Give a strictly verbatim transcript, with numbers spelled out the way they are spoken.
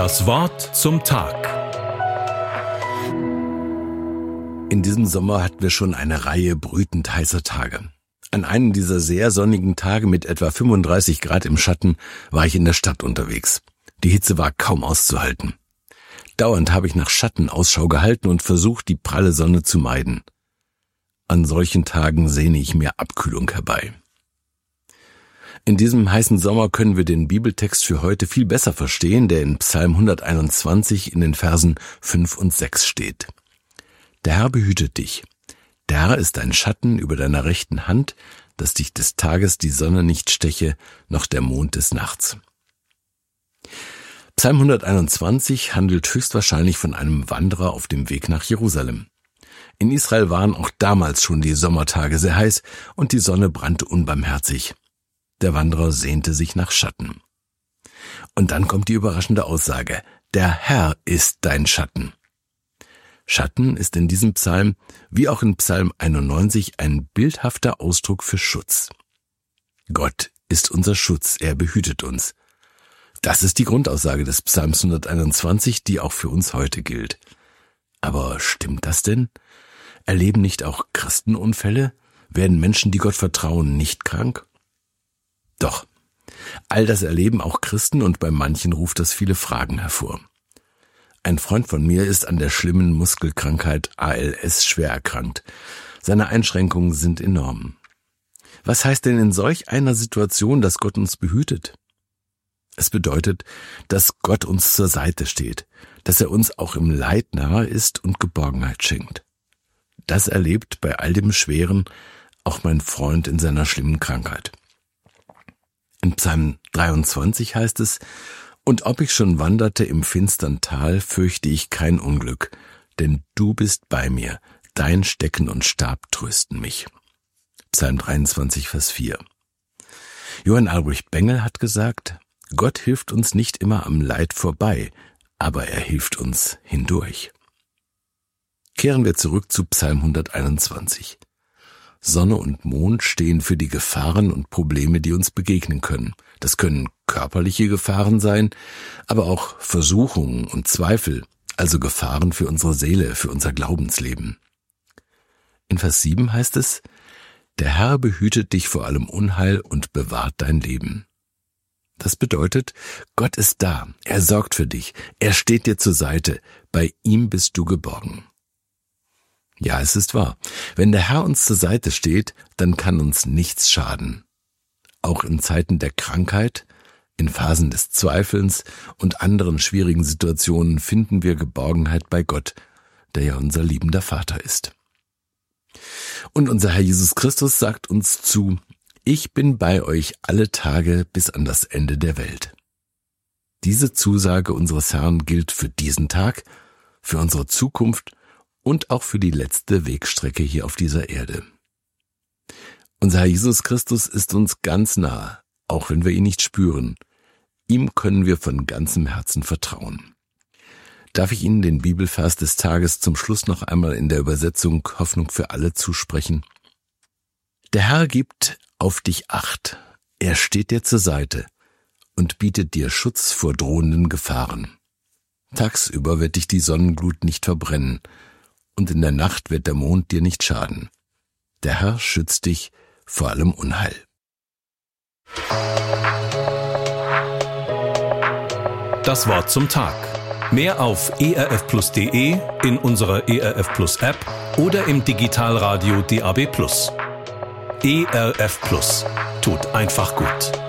Das Wort zum Tag. In diesem Sommer hatten wir schon eine Reihe brütend heißer Tage. An einem dieser sehr sonnigen Tage mit etwa fünfunddreißig Grad im Schatten war ich in der Stadt unterwegs. Die Hitze war kaum auszuhalten. Dauernd habe ich nach Schatten Ausschau gehalten und versucht, die pralle Sonne zu meiden. An solchen Tagen sehne ich mir Abkühlung herbei. In diesem heißen Sommer können wir den Bibeltext für heute viel besser verstehen, der in Psalm hunderteinundzwanzig in den Versen fünf und sechs steht. Der Herr behütet dich. Der Herr ist ein Schatten über deiner rechten Hand, dass dich des Tages die Sonne nicht steche, noch der Mond des Nachts. Psalm hunderteinundzwanzig handelt höchstwahrscheinlich von einem Wanderer auf dem Weg nach Jerusalem. In Israel waren auch damals schon die Sommertage sehr heiß und die Sonne brannte unbarmherzig. Der Wanderer sehnte sich nach Schatten. Und dann kommt die überraschende Aussage: Der Herr ist dein Schatten. Schatten ist in diesem Psalm, wie auch in Psalm einundneunzig, ein bildhafter Ausdruck für Schutz. Gott ist unser Schutz, er behütet uns. Das ist die Grundaussage des Psalms hunderteinundzwanzig, die auch für uns heute gilt. Aber stimmt das denn? Erleben nicht auch Christen Unfälle? Werden Menschen, die Gott vertrauen, nicht krank? Doch, all das erleben auch Christen und bei manchen ruft das viele Fragen hervor. Ein Freund von mir ist an der schlimmen Muskelkrankheit A L S schwer erkrankt. Seine Einschränkungen sind enorm. Was heißt denn in solch einer Situation, dass Gott uns behütet? Es bedeutet, dass Gott uns zur Seite steht, dass er uns auch im Leid nahe ist und Geborgenheit schenkt. Das erlebt bei all dem Schweren auch mein Freund in seiner schlimmen Krankheit. In Psalm dreiundzwanzig heißt es: Und ob ich schon wanderte im finstern Tal, fürchte ich kein Unglück, denn du bist bei mir, dein Stecken und Stab trösten mich. Psalm dreiundzwanzig, Vers vier. Johann Albrecht Bengel hat gesagt: Gott hilft uns nicht immer am Leid vorbei, aber er hilft uns hindurch. Kehren wir zurück zu Psalm hunderteinundzwanzig. Sonne und Mond stehen für die Gefahren und Probleme, die uns begegnen können. Das können körperliche Gefahren sein, aber auch Versuchungen und Zweifel, also Gefahren für unsere Seele, für unser Glaubensleben. In Vers sieben heißt es: Der Herr behütet dich vor allem Unheil und bewahrt dein Leben. Das bedeutet, Gott ist da, er sorgt für dich, er steht dir zur Seite, bei ihm bist du geborgen. Ja, es ist wahr. Wenn der Herr uns zur Seite steht, dann kann uns nichts schaden. Auch in Zeiten der Krankheit, in Phasen des Zweifelns und anderen schwierigen Situationen finden wir Geborgenheit bei Gott, der ja unser liebender Vater ist. Und unser Herr Jesus Christus sagt uns zu: Ich bin bei euch alle Tage bis an das Ende der Welt. Diese Zusage unseres Herrn gilt für diesen Tag, für unsere Zukunft und auch für die letzte Wegstrecke hier auf dieser Erde. Unser Herr Jesus Christus ist uns ganz nahe, auch wenn wir ihn nicht spüren. Ihm können wir von ganzem Herzen vertrauen. Darf ich Ihnen den Bibelvers des Tages zum Schluss noch einmal in der Übersetzung Hoffnung für alle zusprechen? Der Herr gibt auf dich Acht, er steht dir zur Seite und bietet dir Schutz vor drohenden Gefahren. Tagsüber wird dich die Sonnenglut nicht verbrennen, und in der Nacht wird der Mond dir nicht schaden. Der Herr schützt dich vor allem Unheil. Das Wort zum Tag. Mehr auf e r f plus punkt d e, in unserer E R F Plus App oder im Digitalradio D A B Plus. E R F Plus tut einfach gut.